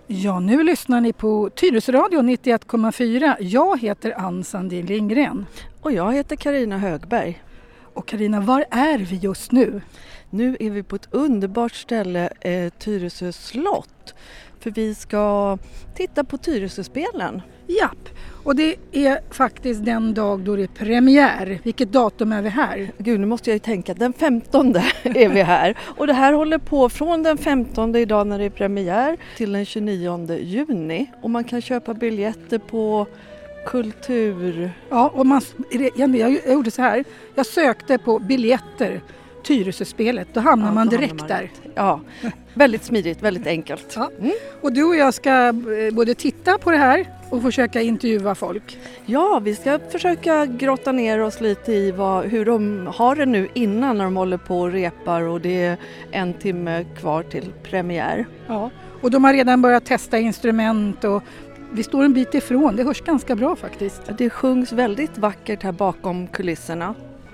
Ja, nu lyssnar ni på Tyresö-radio 91,4. Jag heter Ann Sandin Lindgren. Och jag heter Carina Högberg. Och Carina, var är vi just nu? Nu är vi på ett underbart ställe, Tyresö slott. För vi ska titta på Tyresö-spelen. Japp, och det är faktiskt den dag då det är premiär. Vilket datum är vi här? Gud, nu måste jag ju tänka. Den 15 är vi här. Och det här håller på från den 15 idag när det är premiär till den 29 juni. Och man kan köpa biljetter på kultur. Ja, och jag gjorde så här. Jag sökte på biljetter. Tyresö-spelet, då hamnar man direkt där. Ja, väldigt smidigt, väldigt enkelt. Ja. Och du och jag ska både titta på det här och försöka intervjua folk. Ja, vi ska försöka grotta ner oss lite i hur de har det nu innan när de håller på och repar och det är 1 timme kvar till premiär. Ja, och de har redan börjat testa instrument och vi står en bit ifrån, det hörs ganska bra faktiskt. Det sjungs väldigt vackert här bakom kulisserna.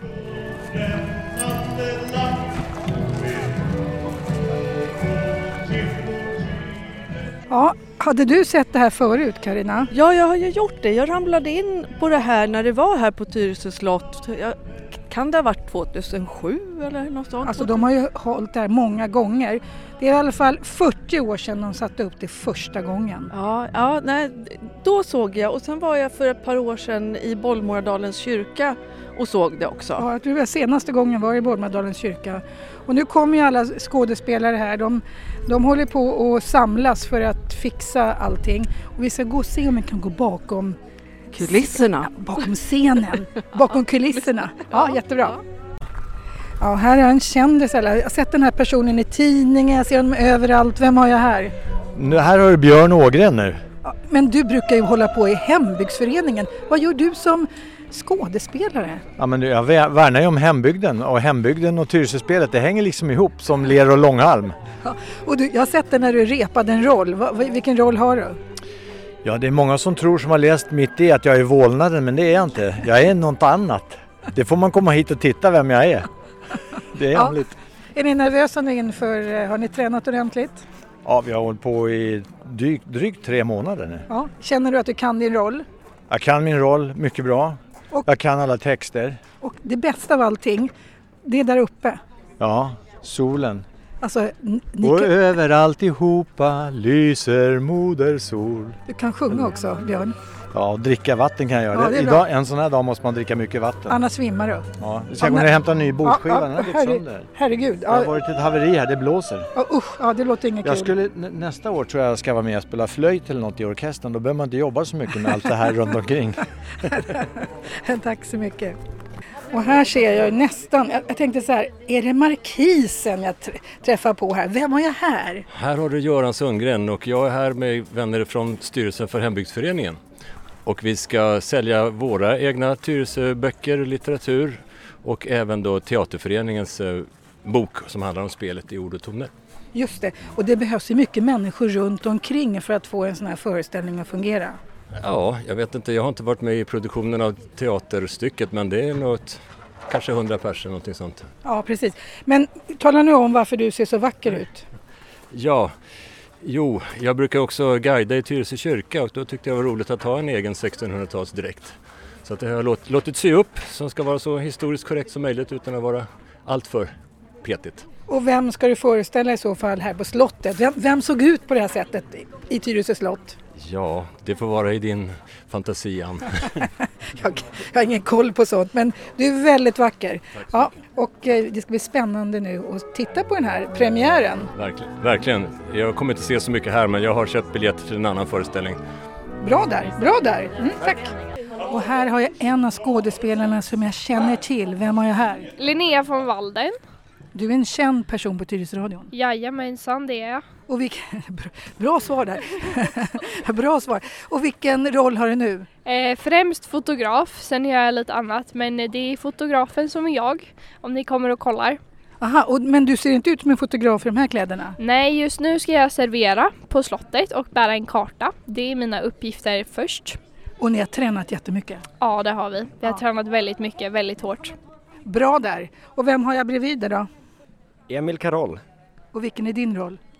Ja, hade du sett det här förut, Carina? Ja, jag har ju gjort det. Jag ramlade in på det här när det var här på Tyresö slott. Kan det ha varit 2007 eller något sånt? Alltså de har ju hållit det här många gånger. Det är i alla fall 40 år sedan de satte upp det första gången. Ja, nej, då såg jag. Och sen var jag för ett par år sedan i Bollmoradalens kyrka och såg det också. Ja, jag tror att senaste gången var i Bollmoradalens kyrka. Och nu kommer ju alla skådespelare här. De håller på att samlas för att fixa allting. Och vi ska gå och se om vi kan gå bakom kulisserna. Bakom scenen. Bakom kulisserna. Ja, jättebra. Ja, här är en kändis. Jag har sett den här personen i tidningen. Jag ser honom överallt. Vem har jag här? Här har du Björn Ågren nu. Ja, men du brukar ju hålla på i hembygdsföreningen. Vad gör du som skådespelare? Ja, men jag värnar ju om hembygden. Och hembygden och Tyresö-spelet, det hänger liksom ihop som ler och långhalm. Ja, och jag har sett det när du repade en roll. Vilken roll har du? Ja, det är många som tror som har läst mitt i att jag är vålnaden, men det är jag inte. Jag är något annat. Det får man komma hit och titta vem jag är. Det är hemligt. Är ni nervösa nu inför, har ni tränat ordentligt? Ja, vi har hållit på i drygt 3 månader nu. Ja. Känner du att du kan din roll? Jag kan min roll mycket bra. Jag kan alla texter. Och det bästa av allting, det är där uppe. Ja, solen. Alltså, och överallt ihopa lyser moder sol. Du kan sjunga också, Björn. Ja, och dricka vatten kan jag göra. Ja, idag, en sån här dag måste man dricka mycket vatten. Annars svimmar du. Ja, vi ska gå ner och hämta en ny bordsskiva. Den har gått sönder. Herregud. Det har varit ett haveri här, det blåser. Ja, det låter inget kul. Nästa år tror jag ska vara med och spela flöjt eller något i orkestern. Då behöver man inte jobba så mycket med allt det här runt omkring. Tack så mycket. Och här ser jag nästan, jag tänkte så här, är det markisen jag träffar på här? Vem har jag här? Här har du Göran Sundgren och jag är här med vänner från styrelsen för hembygdsföreningen. Och vi ska sälja våra egna Tyresöböcker, litteratur och även då teaterföreningens bok som handlar om spelet i ord och toner. Just det, och det behövs ju mycket människor runt omkring för att få en sån här föreställning att fungera. Ja, jag vet inte, jag har inte varit med i produktionen av teaterstycket men det är något, kanske 100 personer, någonting sånt. Ja, precis. Men tala nu om varför du ser så vacker ut. Ja, jag brukar också guida i Tyresö kyrka och då tyckte jag var roligt att ha en egen 1600-talsdräkt. Så att det har jag låtit sy upp som ska vara så historiskt korrekt som möjligt utan att vara allt för petigt. Och vem ska du föreställa i så fall här på slottet? Vem såg ut på det här sättet i Tyresö slott? Ja, det får vara i din fantasi, Ann. Jag har ingen koll på sånt, men du är väldigt vacker. Ja, och det ska bli spännande nu att titta på den här premiären. Verkligen. Jag kommer inte se så mycket här, men jag har köpt biljetter till en annan föreställning. Bra där. Tack. Och här har jag en av skådespelarna som jag känner till. Vem har jag här? Linnea von Walden. Du är en känd person på Tyresö-radion. Jajamensan, det är jag. Och bra svar där. Bra svar. Och vilken roll har du nu? Främst fotograf, sen gör jag lite annat. Men det är fotografen som är jag, om ni kommer och kollar. Aha, men du ser inte ut som en fotograf i de här kläderna? Nej, just nu ska jag servera på slottet och bära en karta. Det är mina uppgifter först. Och ni har tränat jättemycket? Ja, det har vi. Vi har tränat väldigt mycket, väldigt hårt. Bra där. Och vem har jag bredvid dig då? Emil Karol. Och vilken är din roll?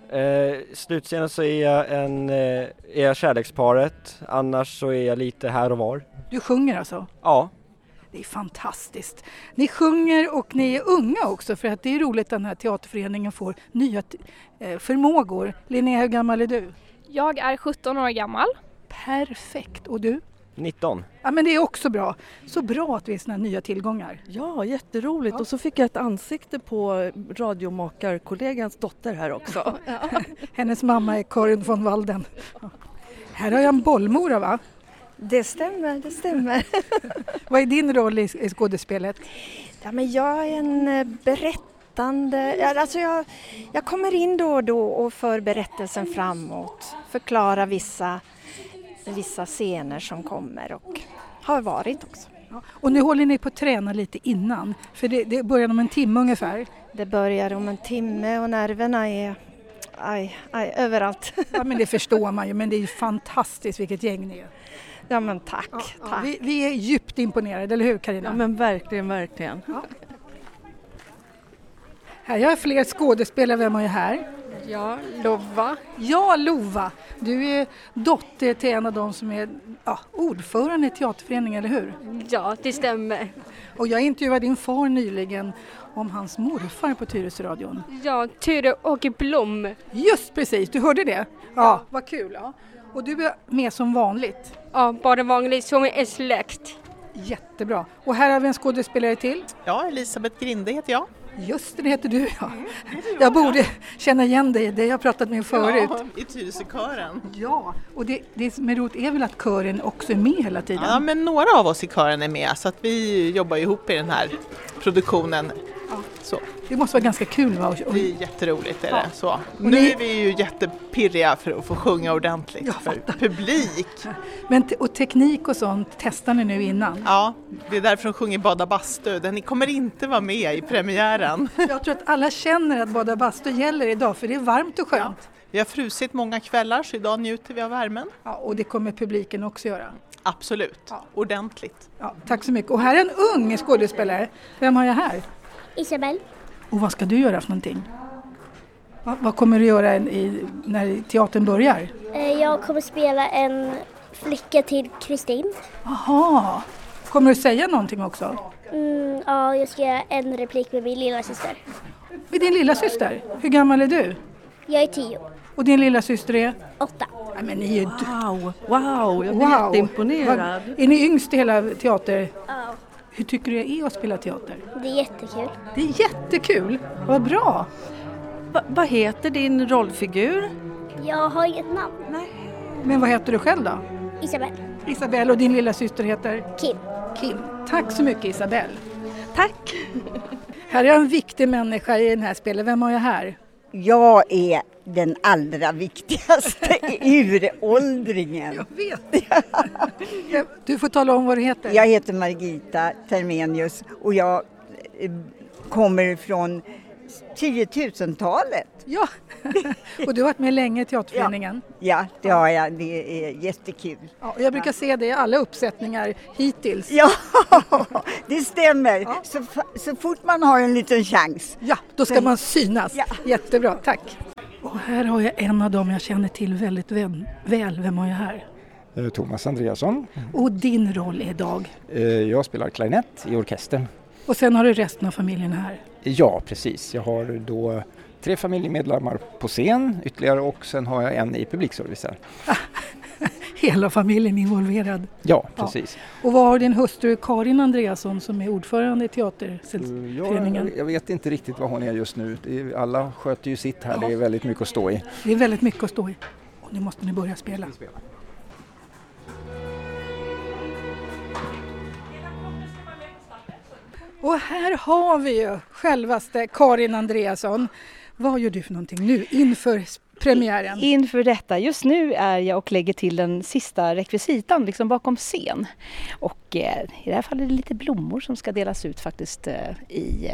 Slutscenen så är jag kärleksparet, annars så är jag lite här och var. Du sjunger alltså? Ja. Det är fantastiskt. Ni sjunger och ni är unga också, för att det är roligt att den här teaterföreningen får nya förmågor. Linnea, hur gammal är du? Jag är 17 år gammal. Perfekt. Och du? 19. Ja, men det är också bra. Så bra att vi är såna nya tillgångar. Ja, jätteroligt. Och så fick jag ett ansikte på radiomakarkollegans dotter här också. Hennes mamma är Karin von Walden. Här har jag en bollmora, va? Det stämmer. Vad är din roll i skådespelet? Ja, men jag är en berättande... Alltså jag kommer in då och då och för berättelsen framåt. Förklara vissa scener som kommer och har varit också. Ja, och nu håller ni på att träna lite innan, för det börjar om en timme ungefär. Det börjar om en timme och nerverna är överallt. Ja, men det förstår man ju, men det är ju fantastiskt vilket gäng ni är. Ja, men tack. Ja, vi är djupt imponerade, eller hur Carina? Ja, men verkligen. Ja. Här har jag fler skådespelare, vem har jag här? Ja, Lova. Ja, Lova. Du är dotter till en av dem som är ordförande i teaterföreningen, eller hur? Ja, det stämmer. Och jag intervjuade din far nyligen om hans morfar på Tyresöradion. Ja, Tyre-Åke Blom. Just precis, du hörde det? Ja, vad kul. Ja. Och du är med som vanligt? Ja, bara vanligt som en släkt. Jättebra. Och här har vi en skådespelare till. Ja, Elisabeth Grinde heter jag. Just det heter du, ja. Jag borde känna igen dig, det jag pratat med förut. Ja, i Tyresökören. Ja, och det som är roligt är väl att kören också är med hela tiden? Ja, men några av oss i kören är med, så att vi jobbar ihop i den här produktionen. Ja. Så. Det måste vara ganska kul, va? Det är jätteroligt, är det. Så. Nu är vi ju jättepirriga för att få sjunga ordentligt för publik. Men och teknik och sånt testar ni nu innan? Ja, det är därför de sjunger Bada bastu. Den kommer inte vara med i premiären. Jag tror att alla känner att Bada bastu gäller idag, för det är varmt och skönt. Ja. Vi har frusit många kvällar, så idag njuter vi av värmen. Ja, och det kommer publiken också göra. Absolut, ordentligt. Ja, tack så mycket. Och här är en ung skådespelare. Vem har jag här? Isabel. Och vad ska du göra för någonting? Vad kommer du göra när teatern börjar? Jag kommer spela en flicka till Kristin. Aha. Kommer du säga någonting också? Ja, jag ska göra en replik med min lilla syster. Med din lilla syster? Hur gammal är du? Jag är 10. Och din lilla syster är? 8. Nej, men ni är Wow, jag blir jätteimponerad. Är ni yngst i hela teater? Ja. Hur tycker du det är att spela teater? Det är jättekul. Det är jättekul, vad bra! Vad heter din rollfigur? Jag har inget namn. Nej. Men vad heter du själv då? Isabel. Och din lilla syster heter? Kim. Tack så mycket Isabel. Tack! Här är en viktig människa i den här spelet. Vem har jag här? Jag är den allra viktigaste uråldringen. Jag vet. Du får tala om vad du heter. Jag heter Margita Termenius och jag kommer från 10-000-talet. Ja, och du har varit med länge i teaterföreningen. Ja, det har jag. Det är jättekul. Ja, jag brukar se det i alla uppsättningar hittills. Ja, det stämmer. Ja. Så fort man har en liten chans. Ja, då ska man synas. Ja. Jättebra, tack. Och här har jag en av dem jag känner till väldigt väl. Vem har jag här? Thomas Andreasson. Och din roll idag? Jag spelar klarinett i orkestern. Och sen har du resten av familjen här? Ja, precis. Jag har då 3 familjemedlemmar på scen ytterligare och sen har jag en i publikservicen. Hela familjen involverad? Ja, precis. Ja. Och vad har din hustru Karin Andreasson som är ordförande i teaterföreningen? Jag vet inte riktigt vad hon är just nu. Alla sköter ju sitt här, det är väldigt mycket att stå i. Det är väldigt mycket att stå i. Och nu måste ni börja spela. Och här har vi ju självaste Karin Andreasson. Vad gör du för någonting nu inför premiären? Inför detta, just nu är jag och lägger till den sista rekvisitan liksom bakom scen. Och i det här fallet är det lite blommor som ska delas ut faktiskt i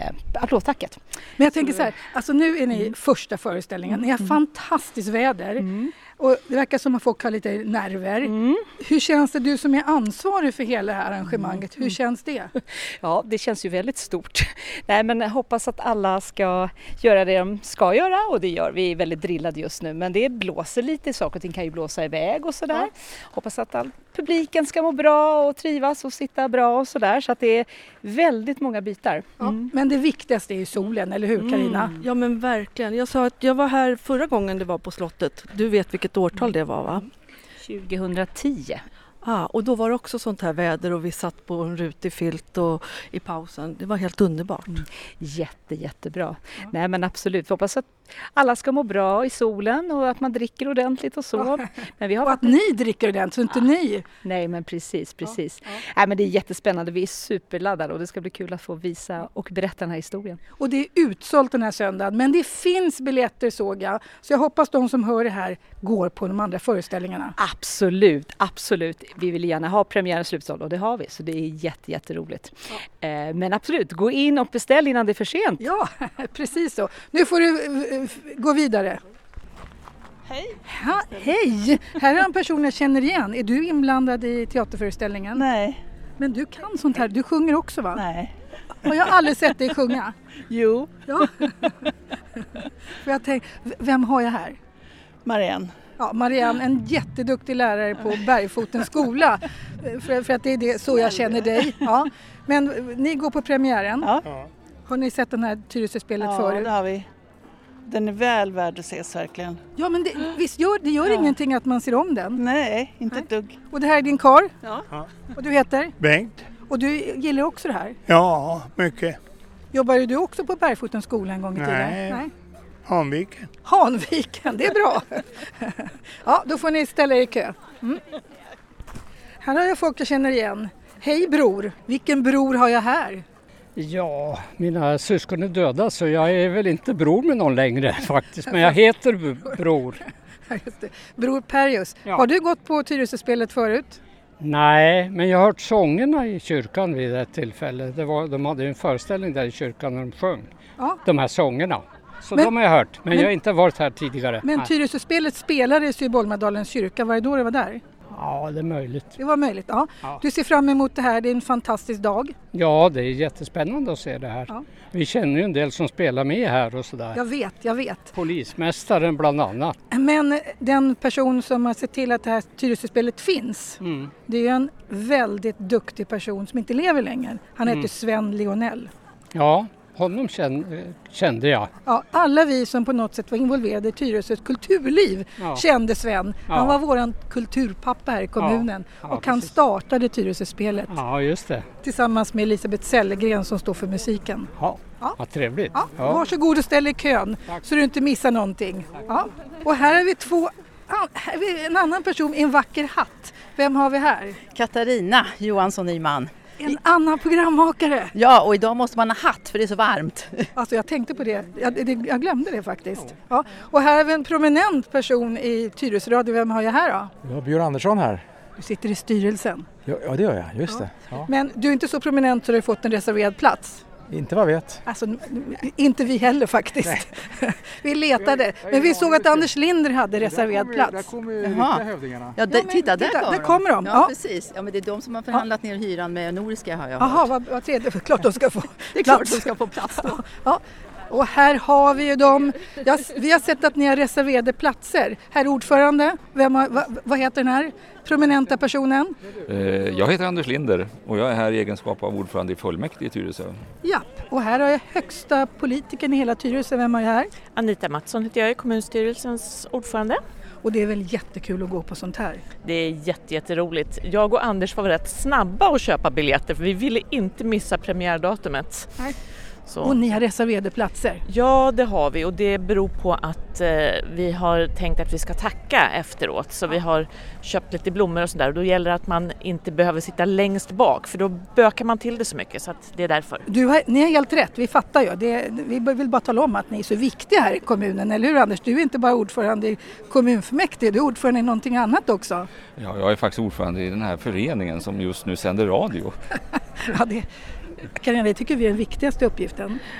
applådtacket. Men jag tänker så här, alltså nu är ni första föreställningen, ni har fantastiskt väder. Och det verkar som att folk har lite nerver. Hur känns det, du som är ansvarig för hela arrangemanget, hur känns det? Ja, det känns ju väldigt stort. Nej, men jag hoppas att alla ska göra det de ska göra och det gör vi. Är väldigt drillade just nu, men det blåser lite, saker och ting kan ju blåsa iväg och sådär. Ja. Hoppas att publiken ska må bra och trivas och sitta bra och sådär, så att det är väldigt många bitar. Ja, men det viktigaste är ju solen, eller hur Carina? Ja men verkligen. Jag sa att jag var här förra gången det var på slottet. Du vet vilket årtal det var, va? 2010. Och då var det också sånt här väder och vi satt på en rutig filt och i pausen. Det var helt underbart. Jättebra. Ja. Nej men absolut, vi hoppas att alla ska må bra i solen och att man dricker ordentligt och så. Ja. Men vi har och att ni dricker ordentligt, så inte ni. Nej men precis. Ja. Nej, men det är jättespännande, vi är superladdade och det ska bli kul att få visa och berätta den här historien. Och det är utsålt den här söndagen, men det finns biljetter såg jag. Så jag hoppas de som hör det här går på de andra föreställningarna. Absolut. Vi vill gärna ha premiären slutsåld och det har vi, så det är jätteroligt. Ja. Men absolut, gå in och beställ innan det är för sent. Ja, precis så. Nu får du gå vidare. Hej! Hej! Här är en person jag känner igen. Är du inblandad i teaterföreställningen? Nej. Men du kan sånt här, du sjunger också va? Nej. Och jag har aldrig sett dig sjunga. Jo. Ja. För jag tänkte, vem har jag här? Marianne. Ja, Marianne, en jätteduktig lärare på Bergfotens skola. För att det är så jag känner dig. Ja. Men ni går på premiären. Ja. Har ni sett den här Tyresöspelet förut? Ja, det har vi. Den är väl värd att ses verkligen. Ja, men visst gör ingenting att man ser om den? Nej, inte ett dugg. Och det här är din karl? Ja. Och du heter? Bengt. Och du gillar också det här? Ja, mycket. Jobbar du också på Bergfotens skola en gång i tiden? Nej. Hanviken. Hanviken, det är bra. Ja, då får ni ställa er i kö. Här har jag folk jag känner igen. Hej bror, vilken bror har jag här? Ja, mina syskon är döda så jag är väl inte bror med någon längre faktiskt. Men jag heter Bror. Just det. Bror Perjus. Ja. Har du gått på Tyresöspelet förut? Nej, men jag har hört sångerna i kyrkan vid ett tillfälle. De hade en föreställning där i kyrkan när de sjöng de här sångerna. Så de har jag hört, men jag har inte varit här tidigare. Men Tyresöspelet spelades ju i Bollmadalens kyrka. Var det då det var där? Ja, det är möjligt. Det var möjligt, ja. Du ser fram emot det här, det är en fantastisk dag. Ja, det är jättespännande att se det här. Ja. Vi känner ju en del som spelar med här och sådär. Jag vet. Polismästaren bland annat. Men den person som har sett till att det här Tyresöspelet finns, det är en väldigt duktig person som inte lever längre. Han heter Sven Lionell. Ja. Honom kände jag. Ja, alla vi som på något sätt var involverade i Tyresös kulturliv kände Sven. Han var våran kulturpappa här i kommunen och han startade Tyresöspelet. Ja, just det. Tillsammans med Elisabeth Sellegren som står för musiken. Ja, vad trevligt. Ja. Varsågod och ställ i kön så du inte missar någonting. Ja. Och här har vi en annan person i en vacker hatt. Vem har vi här? Katarina Johansson Nyman. En annan programmakare. Ja, och idag måste man ha hatt för det är så varmt. Alltså jag tänkte på det. Jag glömde det faktiskt. Ja. Och här har vi en prominent person i Tyresö Radio. Vem har jag här då? Jag har Björn Andersson här. Du sitter i styrelsen. Ja, det gör jag. Just det. Ja. Men du är inte så prominent så du har fått en reserverad plats. Inte vad jag vet. Alltså, inte vi heller faktiskt. Vi letade. Men vi såg att Anders Linder hade reserverad plats. Där kommer ju riktiga hövdingarna. Ja, titta, där kommer de. Ja, precis. Ja, men det är de som har förhandlat ner hyran med Nordiska har jag hört. Jaha, vad trevligt. Klart de ska få det är klart de ska få plats då. Ja. Och här har vi ju dem. Vi har sett att ni har reserverade platser. Herr ordförande, vad heter den här prominenta personen? Jag heter Anders Linder och jag är här i egenskap av ordförande i fullmäktige i Tyresö. Ja, och här har jag högsta politikern i hela Tyresö. Vem har jag här? Anita Mattsson heter jag, är kommunstyrelsens ordförande. Och det är väl jättekul att gå på sånt här? Det är jätteroligt. Jag och Anders var rätt snabba att köpa biljetter för vi ville inte missa premiärdatumet. Nej. Så. Och ni har reserverade platser? Ja, det har vi och det beror på att vi har tänkt att vi ska tacka efteråt. Så vi har köpt lite blommor och sådär och då gäller det att man inte behöver sitta längst bak för då bökar man till det så mycket så att det är därför. Ni har helt rätt, vi fattar ju. Vi vill bara tala om att ni är så viktiga här i kommunen, eller hur Anders? Du är inte bara ordförande i kommunfullmäktige, du är ordförande i någonting annat också. Ja, jag är faktiskt ordförande i den här föreningen som just nu sänder radio. Ja, Carina, det tycker vi är den viktigaste uppgiften.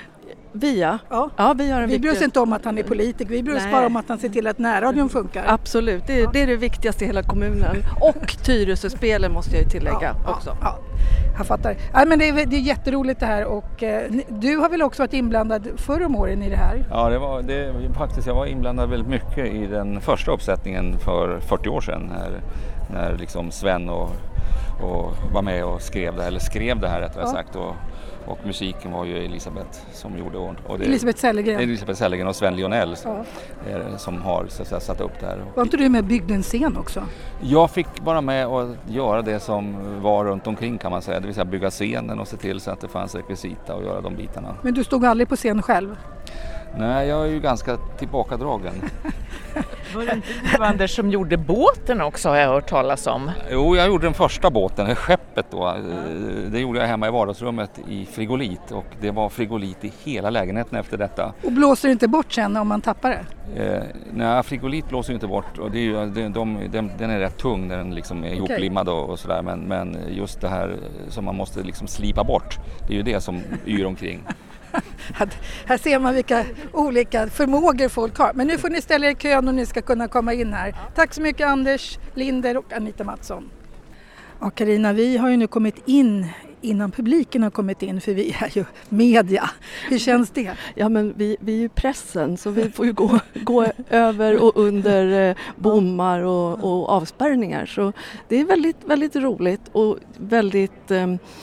Vi Vi bryr oss inte om att han är politiker, vi bryr oss bara om att han ser till att närradion funkar. Absolut, det är det viktigaste i hela kommunen. Och Tyresöspelen måste jag ju tillägga också. Ja. Jag fattar. Ja, men det är jätteroligt det här och du har väl också varit inblandad förr om åren i det här? Ja, jag var inblandad väldigt mycket i den första uppsättningen för 40 år sedan när liksom Sven och var med och skrev det här rättare sagt. Och musiken var ju Elisabeth som gjorde. Elisabeth Sellegren och Sven Lionell som har så att säga, satt upp det här. Var inte du med och byggde en scen också? Jag fick vara med och göra det som var runt omkring kan man säga. Det vill säga bygga scenen och se till så att det fanns rekvisita och göra de bitarna. Men du stod aldrig på scen själv? Nej, jag är ju ganska tillbakadragen. Var det inte du, Anders, som gjorde båten också har jag hört talas om? Jo, jag gjorde den första båten, skeppet då. Det gjorde jag hemma i vardagsrummet i frigolit och det var frigolit i hela lägenheten efter detta. Och blåser det inte bort sen om man tappar det? Nej, frigolit blåser ju inte bort och det är ju, den är rätt tung när den liksom är ihoplimmad och sådär. Men just det här som man måste liksom slipa bort, det är ju det som yr omkring. Här ser man vilka olika förmågor folk har. Men nu får ni ställa er i kön och ni ska kunna komma in här. Tack så mycket Anders Linder och Anita Mattsson. Ja, Carina, vi har ju nu kommit in innan publiken har kommit in, för vi är ju media. Hur känns det? Ja, men vi är ju pressen, så vi får ju gå över och under bommar och avspärrningar. Så det är väldigt, väldigt roligt och väldigt,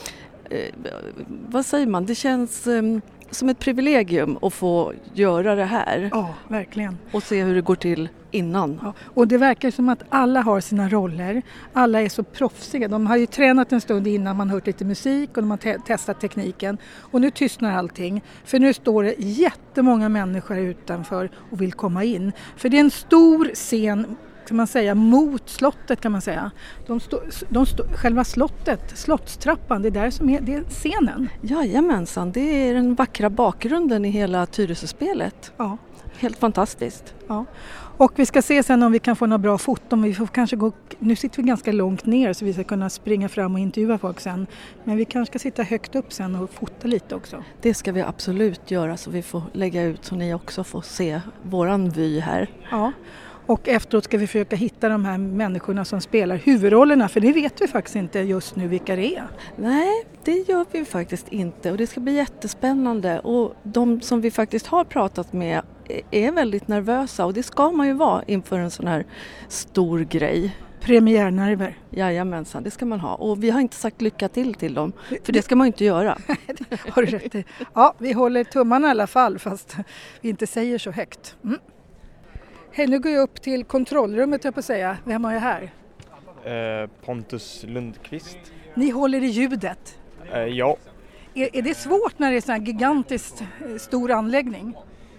vad säger man, det känns som ett privilegium att få göra det här. Ja, verkligen. Och se hur det går till innan. Ja, och det verkar som att alla har sina roller. Alla är så proffsiga. De har ju tränat en stund innan man hört lite musik och de har testat tekniken. Och nu tystnar allting. För nu står det jättemånga människor utanför och vill komma in. För det är en stor scen, kan man säga, mot slottet kan man säga. Själva slottet, slottstrappan, det är där som det är scenen. Jajamensan, det är den vackra bakgrunden i hela Tyresöspelet. Ja. Helt fantastiskt. Ja. Och vi ska se sen om vi kan få några bra foton. Vi får kanske nu sitter vi ganska långt ner så vi ska kunna springa fram och intervjua folk sen. Men vi kanske ska sitta högt upp sen och fota lite också. Det ska vi absolut göra, så vi får lägga ut så ni också får se våran vy här. Ja. Och efteråt ska vi försöka hitta de här människorna som spelar huvudrollerna, för det vet vi faktiskt inte just nu vilka det är. Nej, det gör vi faktiskt inte, och det ska bli jättespännande. Och de som vi faktiskt har pratat med är väldigt nervösa, och det ska man ju vara inför en sån här stor grej. Premiärnerver. Jajamensan, det ska man ha. Och vi har inte sagt lycka till dem, för det ska man inte göra. Har du rätt i. Ja, vi håller tummarna i alla fall, fast vi inte säger så högt. Mm. Hej, nu går jag upp till kontrollrummet, jag på att säga. Vem har jag här? Pontus Lundqvist. Ni håller i ljudet? Ja. Är det svårt när det är så här gigantiskt stor anläggning?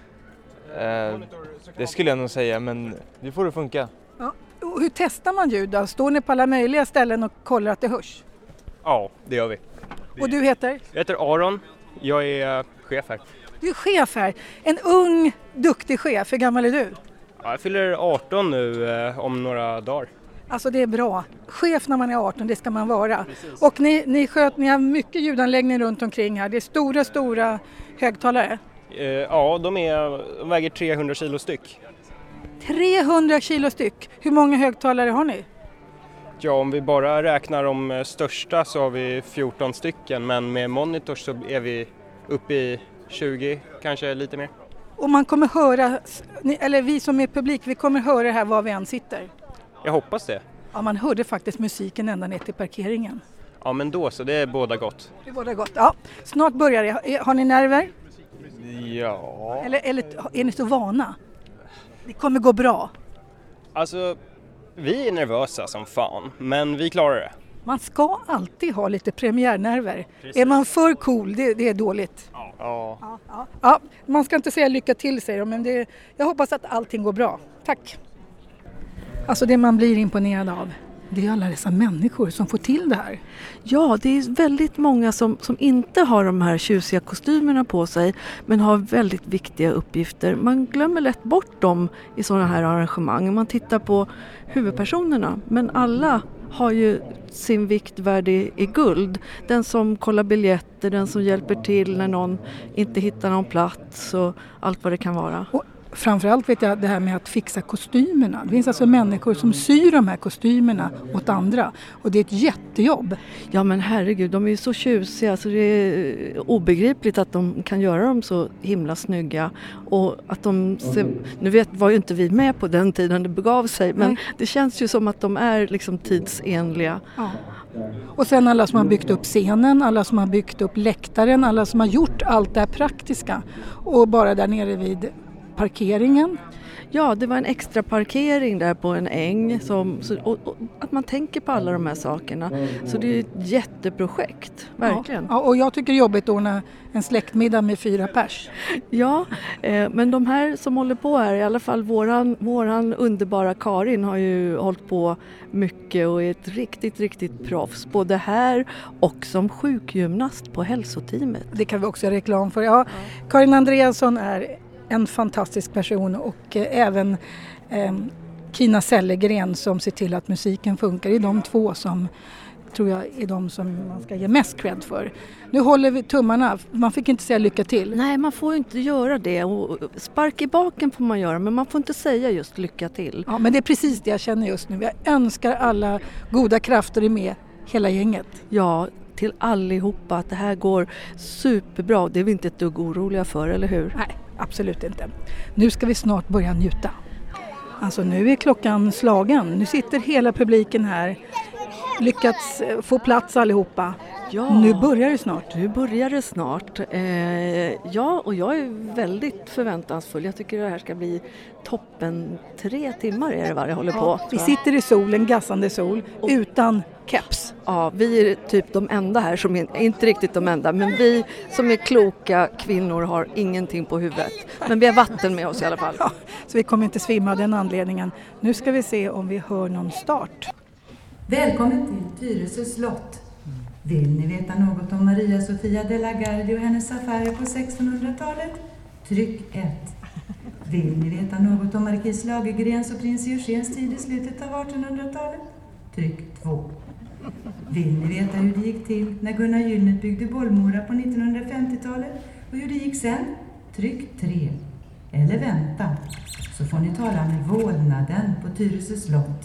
Det skulle jag nog säga, men det får det funka. Ja. Och hur testar man ljud då? Står ni på alla möjliga ställen och kollar att det hörs? Ja, det gör vi. Och du heter? Jag heter Aron. Jag är chef här. Du är chef här. En ung, duktig chef. Hur gammal är du? Ja, jag fyller 18 nu om några dagar. Alltså det är bra. Chef när man är 18, det ska man vara. Precis. Och ni har mycket ljudanläggning runt omkring här. Det är stora högtalare. Ja, de väger 300 kilo styck. 300 kilo styck? Hur många högtalare har ni? Ja, om vi bara räknar de största så har vi 14 stycken. Men med monitors så är vi uppe i 20, kanske lite mer. Och man kommer höra, eller vi som är publik, vi kommer höra det här var vi än sitter. Jag hoppas det. Ja, man hörde faktiskt musiken ända ner till parkeringen. Ja, men då så, det är båda gott. Det är båda gott, ja. Snart börjar det. Har ni nerver? Ja. Eller är ni så vana? Det kommer gå bra. Alltså, vi är nervösa som fan, men vi klarar det. Man ska alltid ha lite premiärnerver. Precis. Är man för cool, det är dåligt. Ja, man ska inte säga lycka till, säger de, men jag hoppas att allting går bra. Tack. Alltså det man blir imponerad av, det är alla dessa människor som får till det här. Ja, det är väldigt många som inte har de här tjusiga kostymerna på sig, men har väldigt viktiga uppgifter. Man glömmer lätt bort dem i sådana här arrangemang. Man tittar på huvudpersonerna, men alla har ju sin vikt värd i guld. Den som kollar biljetter, den som hjälper till när någon inte hittar någon plats och allt vad det kan vara. Och framförallt vet jag det här med att fixa kostymerna. Det finns alltså människor som syr de här kostymerna åt andra. Och det är ett jättejobb. Ja men herregud, de är ju så tjusiga så det är obegripligt att de kan göra dem så himla snygga. Och att nu var ju inte vi med på den tiden det begav sig. Men det känns ju som att de är liksom tidsenliga. Ja. Och sen alla som har byggt upp scenen, alla som har byggt upp läktaren, alla som har gjort allt det här praktiska. Och bara där nere vid parkeringen. Ja, det var en extra parkering där på en äng. Och att man tänker på alla de här sakerna. Så det är ett jätteprojekt, verkligen. Ja, och jag tycker det är jobbigt att ordna en släktmiddag med 4 pers. Ja, men de här som håller på här, i alla fall våran underbara Karin har ju hållit på mycket och är ett riktigt proffs. Både här och som sjukgymnast på hälsoteamet. Det kan vi också göra reklam för. Ja, Karin Andreasson är en fantastisk person och även Kina Sellegren som ser till att musiken funkar. Det är de två som tror jag är de som man ska ge mest cred för. Nu håller vi tummarna. Man fick inte säga lycka till. Nej, man får inte göra det. Och spark i baken får man göra, men man får inte säga just lycka till. Ja, men det är precis det jag känner just nu. Jag önskar alla goda krafter är med, hela gänget. Ja, till allihopa att det här går superbra. Det är vi inte ett dugg oroliga för, eller hur? Nej, absolut inte. Nu ska vi snart börja njuta. Alltså nu är klockan slagen. Nu sitter hela publiken här. Lyckats få plats allihopa. Ja, nu börjar det snart. Ja, och jag är väldigt förväntansfull. Jag tycker det här ska bli toppen. 3 timmar är det vad jag håller på. Vi sitter i solen, gassande sol, utan keps. Ja, vi är typ de enda här som är, inte riktigt de enda, men vi som är kloka kvinnor har ingenting på huvudet. Men vi har vatten med oss i alla fall. Ja, så vi kommer inte svimma av den anledningen. Nu ska vi se om vi hör någon start. Välkommen till Tyresö slott. Vill ni veta något om Maria Sofia de la Gardie och hennes affärer på 1600-talet? Tryck 1. Vill ni veta något om markis Lagergrens och prins Eugens tid i slutet av 1800-talet? Tryck 2. Vill ni veta hur det gick till när Gunnar Gylnet byggde Bollmora på 1950-talet och hur det gick sen? Tryck 3. Eller vänta, så får ni tala med vålnaden på Tyresö slott.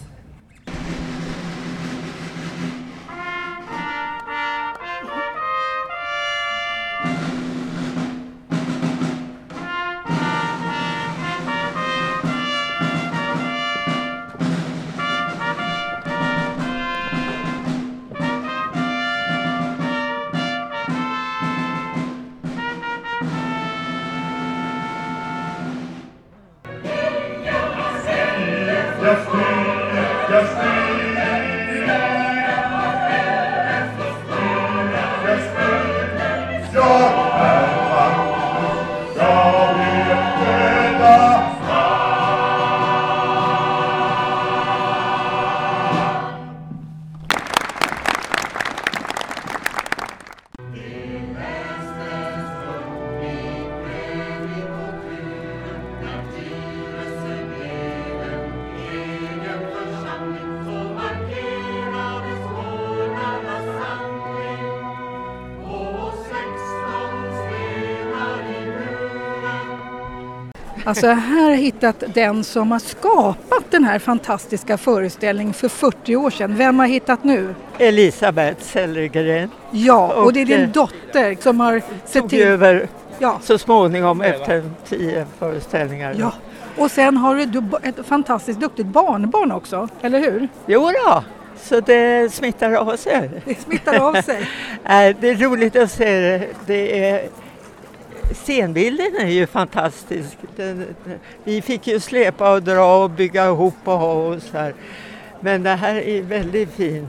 Alltså jag har hittat den som har skapat den här fantastiska föreställningen för 40 år sedan. Vem har hittat nu? Elisabeth Sellegren. Ja, och det är din dotter som har sett till över så småningom efter 10 föreställningar. Ja, och sen har du ett fantastiskt duktigt barnbarn också, eller hur? Jo då, så det smittar av sig. Det smittar av sig. Det är roligt att se det. Det är... Scenbilden är ju fantastisk. Vi fick ju släpa och dra och bygga ihop och ha oss här. Men det här är väldigt fint.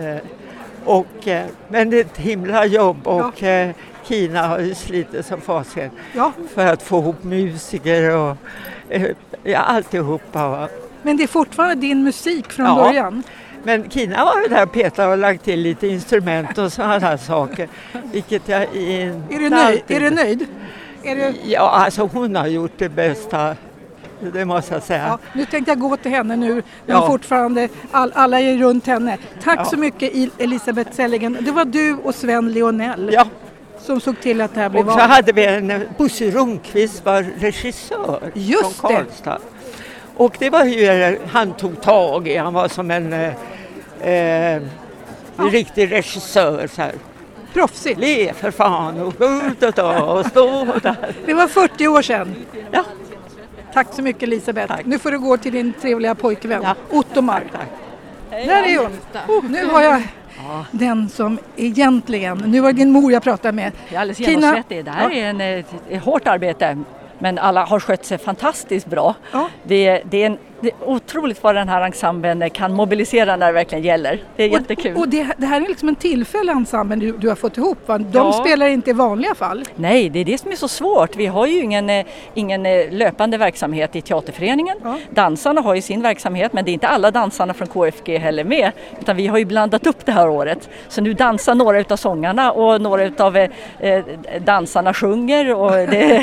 Men det är ett himla jobb och Kina har ju slitit som fasen för att få ihop musiker och alltihopa. Men det är fortfarande din musik från början? Men Kina har ju där petat och lagt till lite instrument och sådana här saker. Vilket jag Är du nöjd? Ja, alltså hon har gjort det bästa det måste jag säga. Ja, nu tänkte jag gå till henne nu, men fortfarande alla är runt henne. Tack så mycket Elisabeth Sellingen. Det var du och Sven Lionell som såg till att det här blev av. Och så hade vi Bosse Rundqvist var regissör från Karlstad. Och det var ju, han tog tag i, han var som en riktig regissör så här. Proffsigt. Le för fan och och stå där. Det var 40 år sedan. Ja. Tack så mycket Elisabeth. Nu får du gå till din trevliga pojkvän, Ottomar. Där är hon. Nu har jag den som egentligen, nu var det din mor jag pratade med. Jag är alldeles genomsvettig. Det här är ett hårt arbete. Men alla har skött sig fantastiskt bra. Ja. Det är otroligt vad den här ensemblen kan mobilisera när det verkligen gäller. Det är jättekul. Och det här är liksom en tillfällig ensemble du har fått ihop, va? De spelar inte i vanliga fall. Nej, det är det som är så svårt. Vi har ju ingen löpande verksamhet i teaterföreningen. Ja. Dansarna har ju sin verksamhet, men det är inte alla dansarna från KFG heller med. Utan vi har ju blandat upp det här året. Så nu dansar några utav sångarna och några utav dansarna sjunger. Och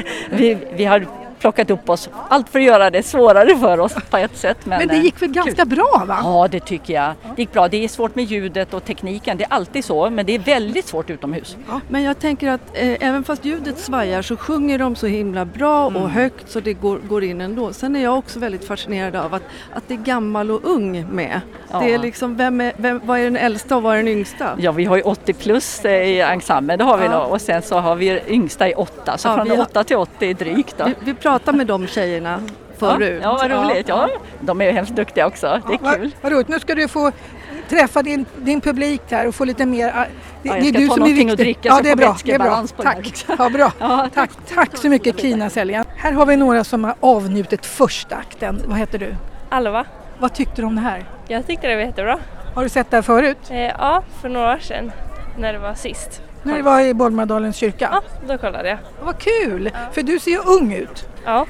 vi har plockat upp oss. Allt för att göra det svårare för oss på ett sätt. Men det gick väl ganska bra, va? Ja, det tycker jag. Det gick bra. Det är svårt med ljudet och tekniken. Det är alltid så, men det är väldigt svårt utomhus. Ja. Men jag tänker att även fast ljudet svajar så sjunger de så himla bra och högt så det går in ändå. Sen är jag också väldigt fascinerad av att det är gammal och ung med. Ja. Det är liksom, vad är den äldsta och vad är den yngsta? Ja, vi har ju 80 plus i ensemblen, det har vi nog. Och sen så har vi yngsta i 8, så från 8 till 80 är drygt då. Vi pratar med de tjejerna förut. Ja, vad roligt. Ja. De är ju hemskt duktiga också. Det är kul. Vad roligt. Nu ska du få träffa din publik här och få lite mer. Det är du som är viktig. Och dricka, ja, det är bra. Det är bra. Tack. Ja, bra. Ja, tack så mycket Kina Sellingen. Här har vi några som har avnjutit första akten. Vad heter du? Alva. Vad tyckte du om det här? Jag tyckte det var jättebra. Har du sett det här förut? Ja, för några år sedan när det var sist. När det var i Bollmaradalens kyrka? Ja, då kollade jag. Vad kul! Ja. För du ser ju ung ut. Ja.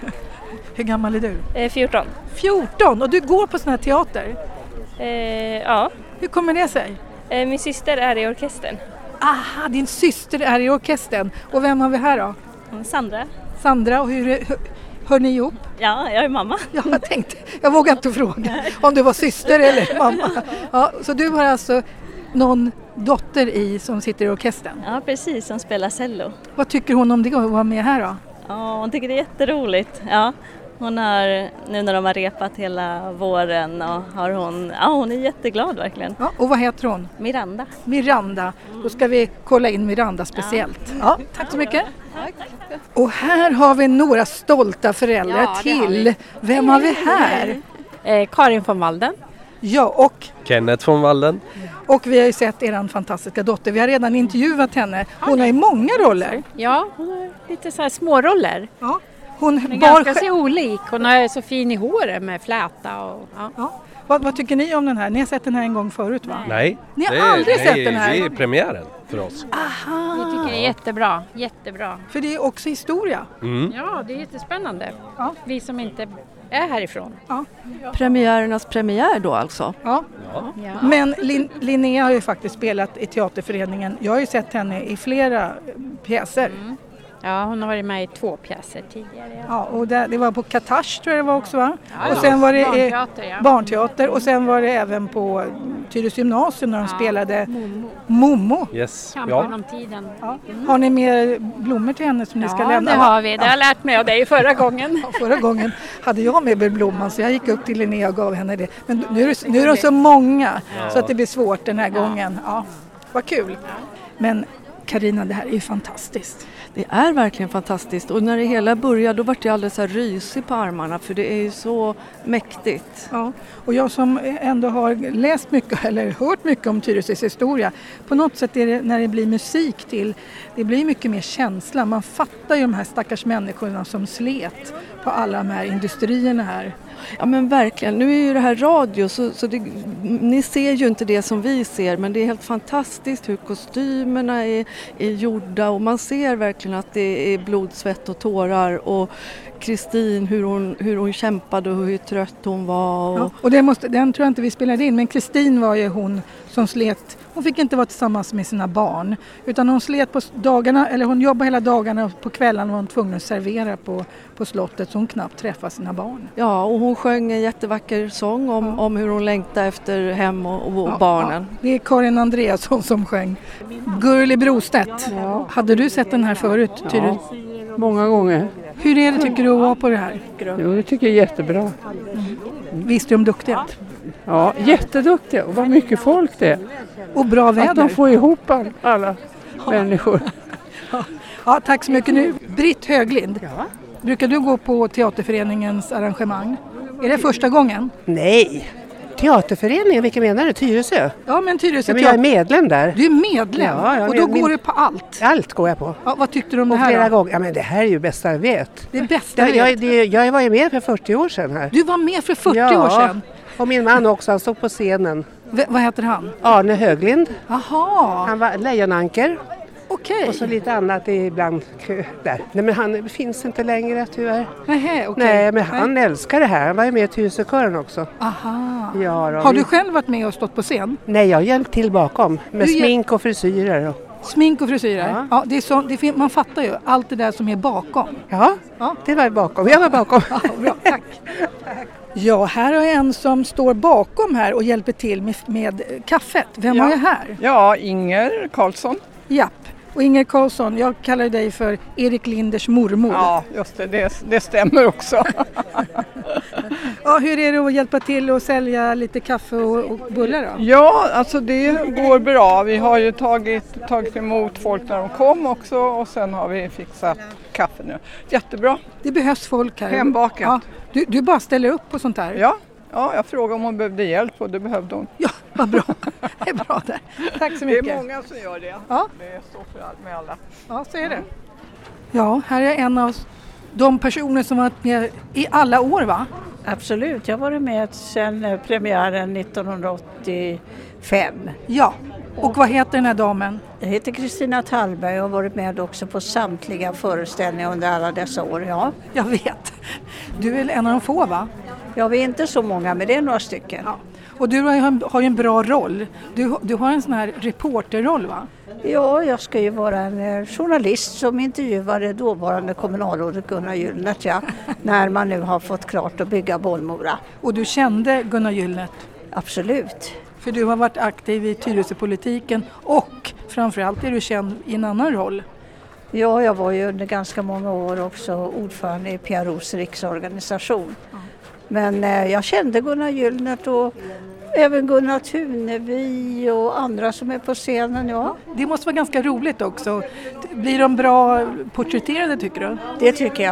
Hur gammal är du? 14. 14? Och du går på sån här teater? Ja. Hur kommer det sig? Min syster är i orkestern. Aha, din syster är i orkestern. Och vem har vi här då? Sandra. Sandra, och hör ni ihop? Ja, jag är mamma. Ja, jag vågar inte fråga om du var syster eller mamma. Ja, så du har alltså någon dotter som sitter i orkestern? Ja, precis, som spelar cello. Vad tycker hon om det att vara med här då? Ja, hon tycker det är jätteroligt. Ja, hon har, nu när de har repat hela våren, och hon är jätteglad verkligen. Ja, och vad heter hon? Miranda. Miranda. Då ska vi kolla in Miranda speciellt. Ja, tack så mycket. Tack. Och här har vi några stolta föräldrar till. Vem har vi här? Karin von Walden. Ja, och Kenneth von Walden. Och vi har ju sett er fantastiska dotter. Vi har redan intervjuat henne. Hon har ju många roller. Ja, hon har lite så här små roller. Ja. Hon är ganska så olik. Hon är så fin i håret med fläta. Och, ja. Vad tycker ni om den här? Ni har sett den här en gång förut, va? Nej. Ni har aldrig sett den här? Det är premiären för oss. Aha. Vi tycker det är jättebra. Jättebra. För det är också historia. Mm. Ja, det är jättespännande. Ja. Vi som inte är härifrån. Ja. Premiärernas premiär då alltså? Ja. Men Linnea har ju faktiskt spelat i teaterföreningen. Jag har ju sett henne i flera pjäser. Mm. Ja, hon har varit med i 2 pjäser tidigare. Ja, och det var på Katash tror jag det var också, va? Ja, och sen var det barnteater, barnteater och sen var det även på Tyresö gymnasium när de spelade Momo. Yes. Kampen om tiden. Ja. Har ni mer blommor till henne som ni ska lämna? Ja, det har vi. Det har jag lärt mig av dig förra gången. Ja, förra gången hade jag med blomman så jag gick upp till Linnea och gav henne det. Men nu är de så många så att det blir svårt den här gången. Ja, vad kul. Men Carina, det här är ju fantastiskt. Det är verkligen fantastiskt och när det hela började då var jag alldeles så här rysig på armarna för det är ju så mäktigt. Ja, och jag som ändå har läst mycket eller hört mycket om Tyresös historia, på något sätt är det när det blir musik till, det blir mycket mer känsla. Man fattar ju de här stackars människorna som slet på alla de här industrierna här. Ja men verkligen, nu är ju det här radio så ni ser ju inte det som vi ser, men det är helt fantastiskt hur kostymerna är gjorda och man ser verkligen att det är blod, svett och tårar och Kristin hur hon kämpade och hur trött hon var. Och den tror jag inte vi spelade in, men Kristin var ju hon som slet. Hon fick inte vara tillsammans med sina barn utan hon slet på dagarna, eller hon jobbade hela dagarna och på kvällen var hon tvungen att servera på slottet så hon knappt träffade sina barn. Ja, och hon sjöng en jättevacker sång om hur hon längtade efter hem och barnen. Ja. Det är Karin Andreasson som sjöng. Gurli Brostedt. Ja. Hade du sett den här förut? Ja, många gånger. Hur är det tycker du att vara på det här? Jo, det tycker jag är jättebra. Visst är de duktiga? Ja, jätteduktiga och vad mycket folk det är. Och bra väder. Att de får ihop alla människor. Ja, tack så mycket. Nu, Britt Höglind, brukar du gå på Teaterföreningens arrangemang? Är det första gången? Nej, Teaterföreningen, vilken menar du? Tyresö? Ja, men Tyresö. Ja, men jag är medlem där. Du är medlem? Ja, och då går du på allt? Allt går jag på. Ja, vad tyckte du om det här flera då? gånger. Ja, men det här är ju bästa jag vet. Det bästa jag vet? Jag var ju med för 40 år sedan här. Du var med för 40 år sedan? Och min man också, han stod på scenen. Vad heter han? Arne Höglind. Aha. Han var lejonanker. Okej. Och så lite annat ibland där. Nej, men han finns inte längre tyvärr. Nej, okej. Nej, men han älskar det här. Han var ju med i Tyresökören också. Aha. Ja, då, har du själv varit med och stått på scen? Nej, jag har hjälpt till bakom. Med smink och frisyrer. Smink och frisyrer? Ja, det är så, man fattar ju allt det där som är bakom. Ja, det var bakom. Jag var bakom. Ja, bra, tack. Ja, här har jag en som står bakom här och hjälper till med kaffet. Vem har jag här? Ja, Inger Karlsson. Japp. Och Inger Karlsson, jag kallar dig för Erik Linders mormor. Ja, just det stämmer också. Ja, hur är det att hjälpa till och sälja lite kaffe och bullar då? Ja, alltså det går bra. Vi har ju tagit emot folk när de kom också och sen har vi fixat kaffe nu. Jättebra. Det behövs folk här. Hembakat. Ja, du bara ställer upp på sånt här? Ja, jag frågade om hon behövde hjälp och det behövde hon. Ja, vad bra. Det är bra där. Tack så mycket. Det är många som gör det. Ja. Det står för allt med alla. Ja, så är det. Ja, här är en av de personer som varit med i alla år, va? Absolut, jag har varit med sedan premiären 1985. Ja, och vad heter den här damen? Jag heter Kristina Tallberg och har varit med också på samtliga föreställningar under alla dessa år. Ja. Jag vet. Du är en av de få, va? Ja, vi är inte så många, men det är några stycken. Ja. Och du har ju en bra roll. Du har en sån här reporterroll, va? Ja, jag ska ju vara en journalist som intervjuade dåvarande kommunalrådet Gunnar Gyllnert, när man nu har fått klart att bygga Bollmora. Och du kände Gunnar Gyllnert? Absolut. För du har varit aktiv i Tyresöpolitiken och framförallt är du känd i en annan roll. Ja, jag var ju under ganska många år också ordförande i PROs riksorganisation. Men jag kände Gunnar Gyllnert och även Gunnar Tunevi och andra som är på scenen. Ja. Det måste vara ganska roligt också. Blir de bra porträtterade tycker du? Det tycker jag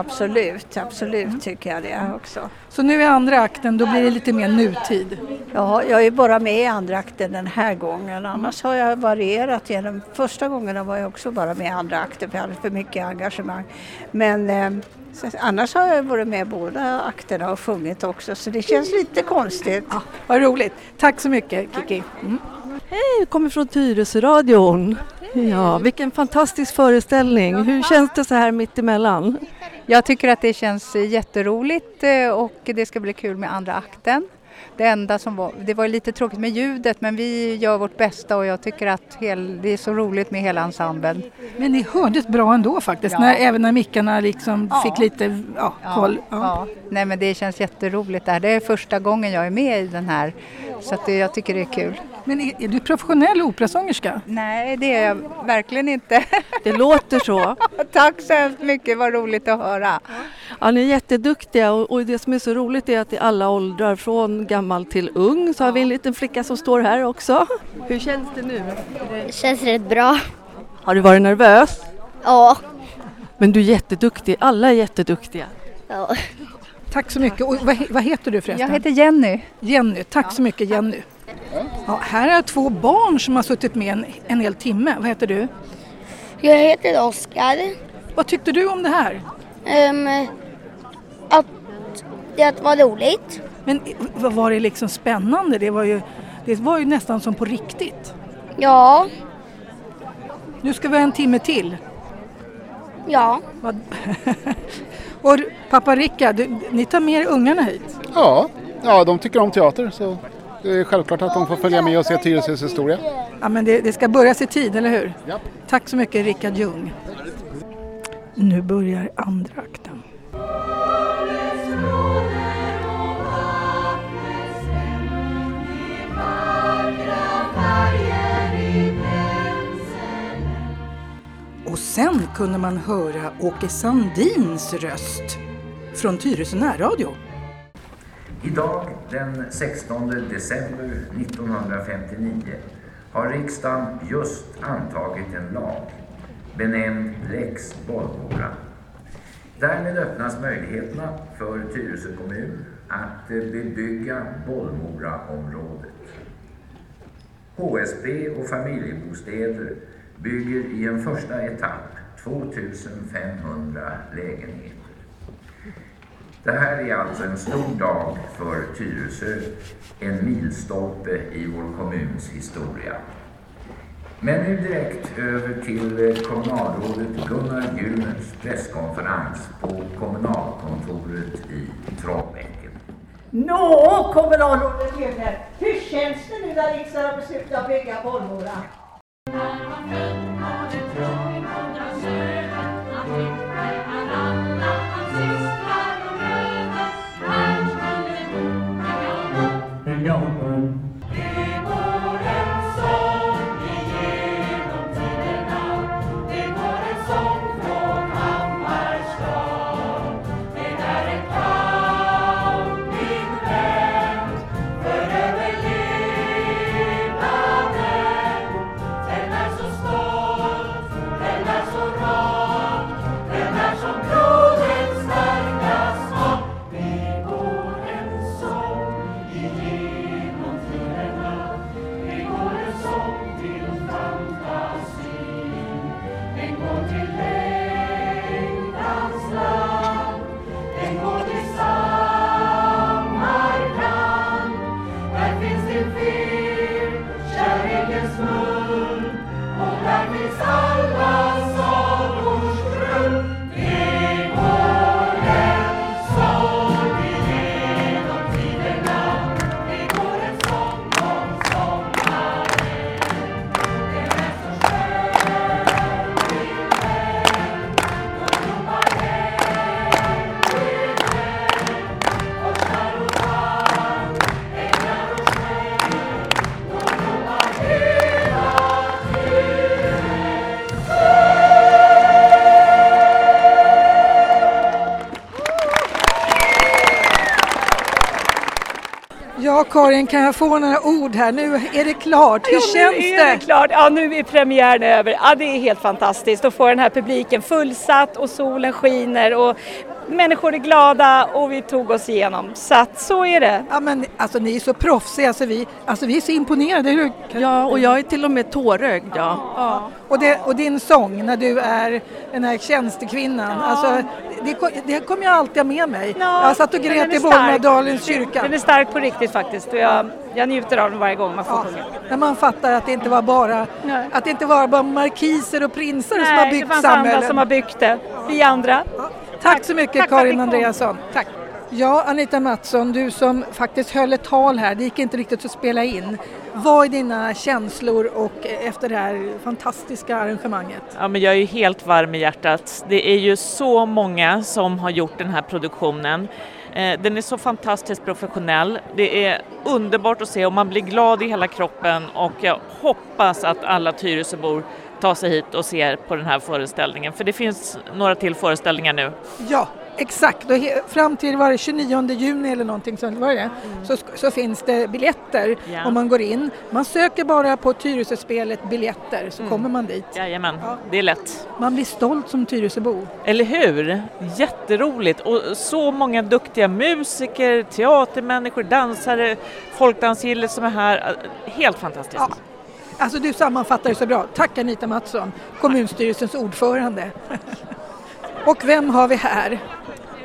absolut tycker jag det också. Så nu är andra akten, då blir det lite mer nutid? Ja, jag är bara med i andra akten den här gången. Annars har jag varierat genom första gången var jag också bara med i andra akten för jag hade för mycket engagemang. Men annars har jag varit med båda akterna och sjungit också så det känns lite konstigt. Ja, vad roligt. Tack så mycket Kiki. Hej, jag kommer från Tyresöradion. Ja, vilken fantastisk föreställning. Hur känns det så här mitt emellan? Jag tycker att det känns jätteroligt och det ska bli kul med andra akten. Det enda det var lite tråkigt med ljudet men vi gör vårt bästa och jag tycker att det är så roligt med hela ensemblen. Men ni hördes bra ändå faktiskt, även när mickarna liksom fick lite koll. Ja. Nej men det känns jätteroligt där. Det är första gången jag är med i den här så att jag tycker det är kul. Men är du professionell operasångerska? Nej, det är jag verkligen inte. Det låter så. Tack så hemskt mycket, vad roligt att höra. Ja, ni är jätteduktiga och det som är så roligt är att i alla åldrar, från gammal till ung, så har vi en liten flicka som står här också. Hur känns det nu? Det känns rätt bra. Har du varit nervös? Ja. Men du är jätteduktig, alla är jätteduktiga. Ja. Tack så mycket. Och vad heter du förresten? Jag heter Jenny. Jenny, tack så mycket Jenny. Ja, här är 2 barn som har suttit med en hel timme. Vad heter du? Jag heter Oskar. Vad tyckte du om det här? Att Det var roligt. Men var det liksom spännande? Det var ju nästan som på riktigt. Ja. Nu ska vi ha en timme till. Ja. Och pappa Rickard, ni tar med ungarna hit? Ja, de tycker om teater så det är självklart att de får följa med och se Tyresös historia. Ja, men det ska börja i tid, eller hur? Ja. Tack så mycket Rickard Ljung. Nu börjar andra akten. Och sen kunde man höra Åke Sandins röst från Tyresö närradio. Idag den 16 december 1959 har riksdagen just antagit en lag benämnd Lex Bollmora. Därmed öppnas möjligheterna för Tyresö kommun att bebygga Bollmoraområdet. HSB och familjebostäder bygger i en första etapp 2500 lägenheter. Det här är alltså en stor dag för Tyresö, en milstolpe i vår kommuns historia. Men nu direkt över till kommunalrådet Gunnar Juners presskonferens på kommunalkontoret i Trollbäcken. Kommunalrådet Juner, hur känns det nu när riksdagen har beslutat att bygga Bollmora? Ja, Karin, kan jag få några ord här? Nu är det klart. Hur känns det? Nu är det klart. Ja, nu är premiären över. Ja, det är helt fantastiskt att få den här publiken fullsatt och solen skiner och människor är glada och vi tog oss igenom. Så är det. Ja, men alltså ni är så proffsiga så vi är så imponerade. Hur? Ja, och jag är till och med tårögd. Ja. Och din sång när du är den här tjänstekvinnan. Ja. Alltså, det kommer jag alltid med mig. Ja, jag satt och grät i Bollmoradalens kyrka. Den är stark på riktigt faktiskt. Och jag njuter av den varje gång man får sjunga. När man fattar att det inte var bara markiser och prinsar som har byggt samhället. Det fanns andra som har byggt det. Vi andra. Ja. Tack så mycket Karin Andreasson. Tack. Ja, Anita Mattsson, du som faktiskt höll ett tal här, det gick inte riktigt att spela in. Vad är dina känslor och efter det här fantastiska arrangemanget? Ja, men jag är ju helt varm i hjärtat. Det är ju så många som har gjort den här produktionen. Den är så fantastiskt professionell. Det är underbart att se och man blir glad i hela kroppen och jag hoppas att alla Tyresöbor tar sig hit och ser på den här föreställningen. För det finns några till föreställningar nu. Ja, exakt. Och fram till var det 29 juni eller någonting sånt var det. Så finns det biljetter om man går in. Man söker bara på Tyresöspelet biljetter så kommer man dit. Jajamän, det är lätt. Man blir stolt som Tyresöbo. Eller hur? Jätteroligt. Och så många duktiga musiker, teatermänniskor, dansare, folkdansgillet som är här. Helt fantastiskt. Ja. Alltså du sammanfattar det så bra. Tack Anita Mattsson, kommunstyrelsens ordförande. Och vem har vi här?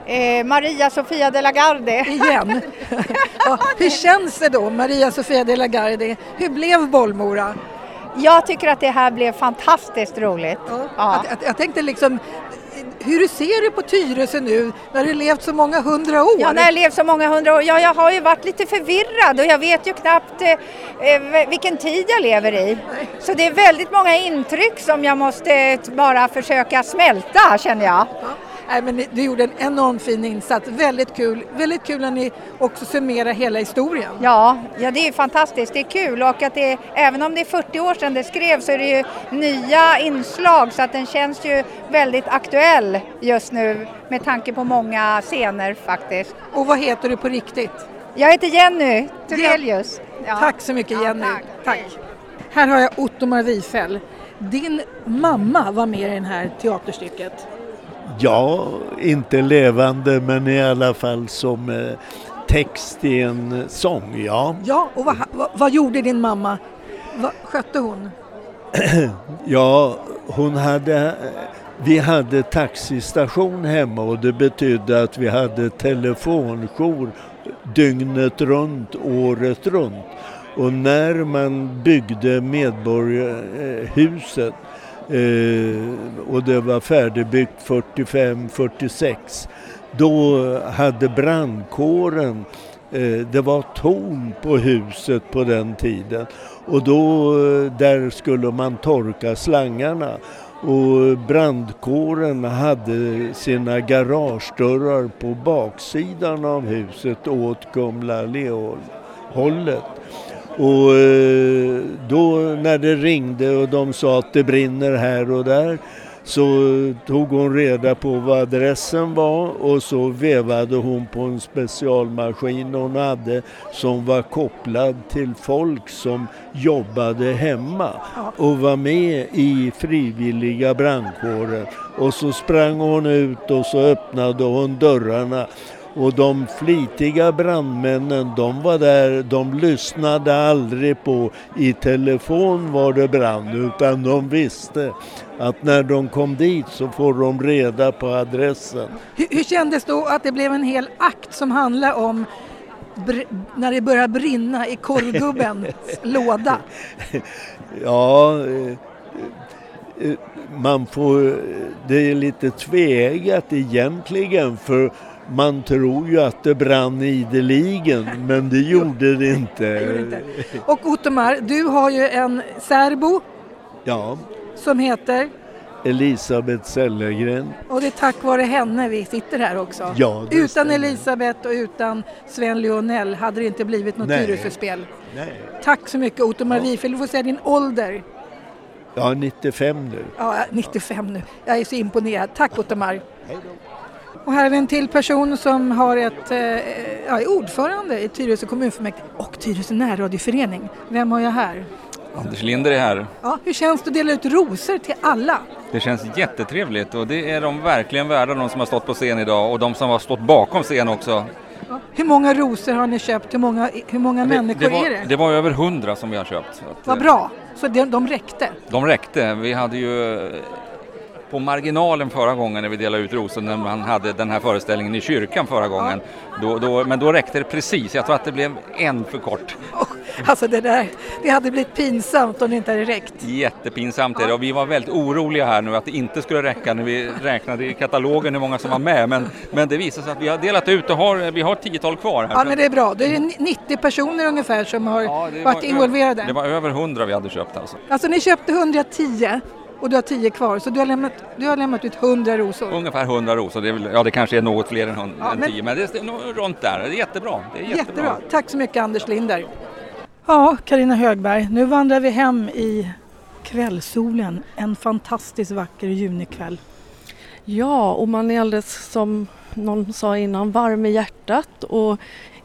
Maria Sofia de la Garde. Igen. Ja, hur känns det då, Maria Sofia de la Garde? Hur blev Bollmora? Jag tycker att det här blev fantastiskt roligt. Ja. Jag tänkte liksom, hur ser du på Tyresö nu när du levt så många 100 år? Ja, när jag levt så många 100 år. Ja, jag har ju varit lite förvirrad och jag vet ju knappt vilken tid jag lever i. Så det är väldigt många intryck som jag måste bara försöka smälta, känner jag. Ja. Nej, men du gjorde en enormt fin insats. Väldigt kul när ni också summerar hela historien. Ja, det är ju fantastiskt. Det är kul och att även om det är 40 år sedan det skrevs så är det ju nya inslag så att den känns ju väldigt aktuell just nu med tanke på många scener faktiskt. Och vad heter du på riktigt? Jag heter Jenny Turelius. Ja. Tack så mycket Jenny. Ja, tack. Här har jag Ottomar Wifell. Din mamma var med i det här teaterstycket. Ja, inte levande men i alla fall som text i en sång, ja. Ja, och vad gjorde din mamma? Vad skötte hon? Ja, vi hade taxistation hemma och det betydde att vi hade telefonjour dygnet runt, året runt. Och när man byggde Medborgarhuset och det var färdigbyggt 45-46, då hade brandkåren, det var torn på huset på den tiden och då där skulle man torka slangarna och brandkåren hade sina garagedörrar på baksidan av huset åt Kumla-Leåhållet. Och då när det ringde och de sa att det brinner här och där så tog hon reda på vad adressen var och så vevade hon på en specialmaskin hon hade som var kopplad till folk som jobbade hemma och var med i frivilliga brandkåren. Och så sprang hon ut och så öppnade hon dörrarna. Och de flitiga brandmännen, de var där, de lyssnade aldrig på i telefon var det brand, utan de visste att när de kom dit så får de reda på adressen. Hur kändes då att det blev en hel akt som handlar om när det börjar brinna i korvgubbens låda? Ja, det är lite tveeggat egentligen för man tror ju att det brann ideligen, men det gjorde det inte. Och Ottomar, du har ju en särbo som heter Elisabeth Sellergren. Och det är tack vare henne vi sitter här också. Ja, utan stämmer. Elisabeth och utan Sven Lionel hade det inte blivit något Tyresöspel. Nej. Tack så mycket Ottomar Wifell. Du får säga din ålder. Ja, 95 nu. Ja, 95 nu. Jag är så imponerad. Tack Ottomar. Hej då. Och här är en till person som har är ordförande i Tyresö kommunfullmäktige och Tyresö närradioförening. Vem har jag här? Anders Linder är här. Ja, hur känns det att dela ut rosor till alla? Det känns jättetrevligt och det är de verkligen värda, de som har stått på scen idag och de som har stått bakom scen också. Ja. Hur många rosor har ni köpt? Hur många människor är det? Det var över 100 som vi har köpt. Vad bra, så de räckte? De räckte. Vi hade ju på marginalen förra gången när vi delade ut rosor när man hade den här föreställningen i kyrkan förra gången. Men då räckte det precis. Jag tror att det blev en för kort. Alltså det hade blivit pinsamt om det inte hade räckt. Jättepinsamt är det och vi var väldigt oroliga här nu att det inte skulle räcka när vi räknade i katalogen hur många som var med. Men det visar sig att vi har delat ut och vi har 10-tal kvar här. Ja, men det är bra. Det är 90 personer ungefär som har varit involverade. Det var över 100 vi hade köpt alltså. Alltså ni köpte 110 och du har 10 kvar så du har lämnat ut 100 rosor. Ungefär 100 rosor. Det kanske är något fler än 10 men det är runt där. Det är jättebra. Jättebra. Tack så mycket Anders Linder. Ja, Carina Högberg, nu vandrar vi hem i kvällssolen. En fantastiskt vacker junikväll. Ja, och man är alldeles som någon sa innan varm i hjärtat och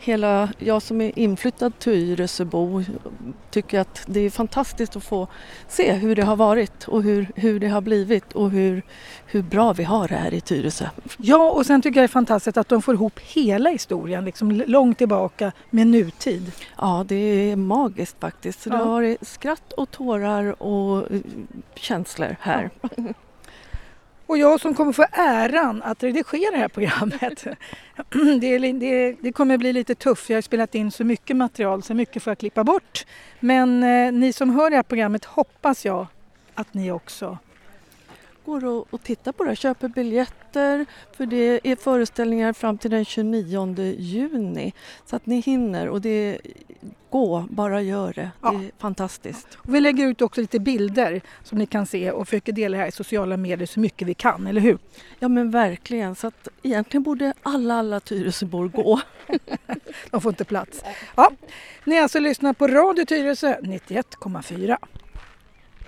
jag som är inflyttad Tyresöbo tycker att det är fantastiskt att få se hur det har varit och hur det har blivit och hur bra vi har det här i Tyresö. Ja, och sen tycker jag det är fantastiskt att de får ihop hela historien liksom långt tillbaka med nutid. Ja, det är magiskt faktiskt. Så det har varit skratt och tårar och känslor här. Ja. Och jag som kommer få äran att redigera det här programmet. Det kommer bli lite tufft. Jag har spelat in så mycket material, så mycket får jag klippa bort. Men ni som hör det här programmet hoppas jag att ni också går och tittar på det, köper biljetter, för det är föreställningar fram till den 29 juni. Så att ni hinner, och bara gör det. Det är fantastiskt. Och vi lägger ut också lite bilder som ni kan se och försöker dela det här i sociala medier så mycket vi kan, eller hur? Ja, men verkligen, så att egentligen borde alla Tyresöbor gå. De får inte plats. Ja, ni alltså lyssnar på Radio Tyresö 91,4.